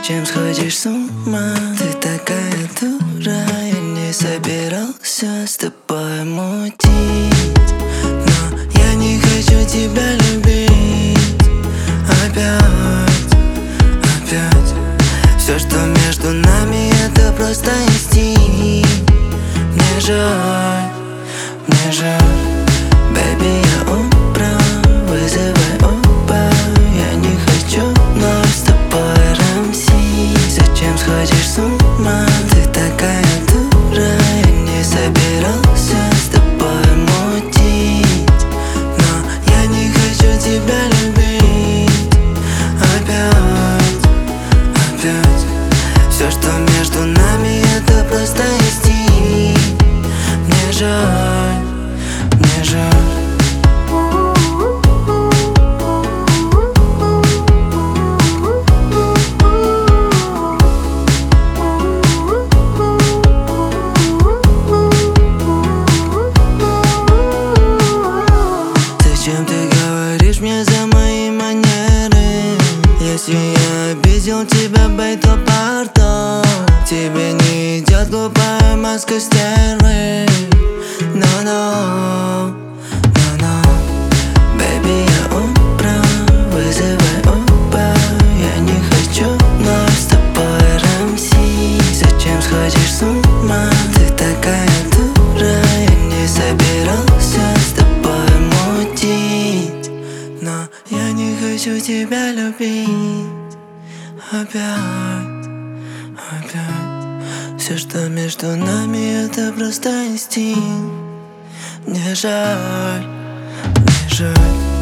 Зачем сходишь с ума? Ты такая дура. Я не собирался с тобой мутить, но я не хочу тебя любить. Опять. Все, что между нами, это просто инстинкт. Мне жаль. Baby, я убрал, вызывай Uber. Я не хочу вновь с тобой рамсить. Зачем сходишь с ума? Ты такая дура. Я не собирался с тобой мутить, но я не хочу тебя любить. Опять. Все, что между нами, это просто инстинкт. Мне жаль. Зачем ты говоришь мне за мои манеры? Если я обидел тебя, бей, то пардон. Тебе не идет глупая маска стервы. No. Baby, я убрал, вызывай Uber. Я не хочу вновь с тобой рамсить. Зачем сходишь с ума? Ты такая дура. Я не собирался с тобой мутить, но я не хочу тебя любить. Опять. Все, что между нами, это просто инстинкт. Мне жаль.